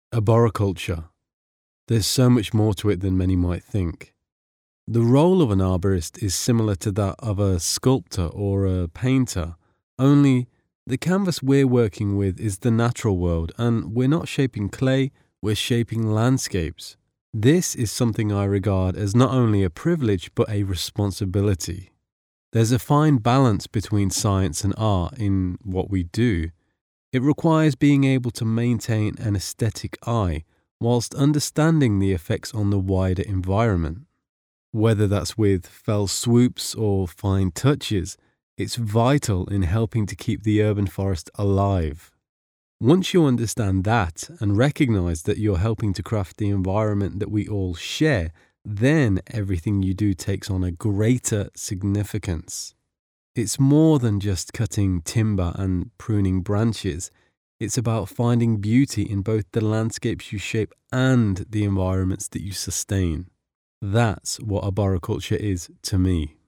Arboriculture. There's so much more to it than many might think. The role of an arborist is similar to that of a sculptor or a painter, only the canvas we're working with is the natural world, and we're not shaping clay, we're shaping landscapes. This is something I regard as not only a privilege but a responsibility. There's a fine balance between science and art in what we do. It requires being able to maintain an aesthetic eye whilst understanding the effects on the wider environment. Whether that's with fell swoops or fine touches, it's vital in helping to keep the urban forest alive. Once you understand that and recognize that you're helping to craft the environment that we all share, then everything you do takes on a greater significance. It's more than just cutting timber and pruning branches. It's about finding beauty in both the landscapes you shape and the environments that you sustain. That's what arboriculture is to me.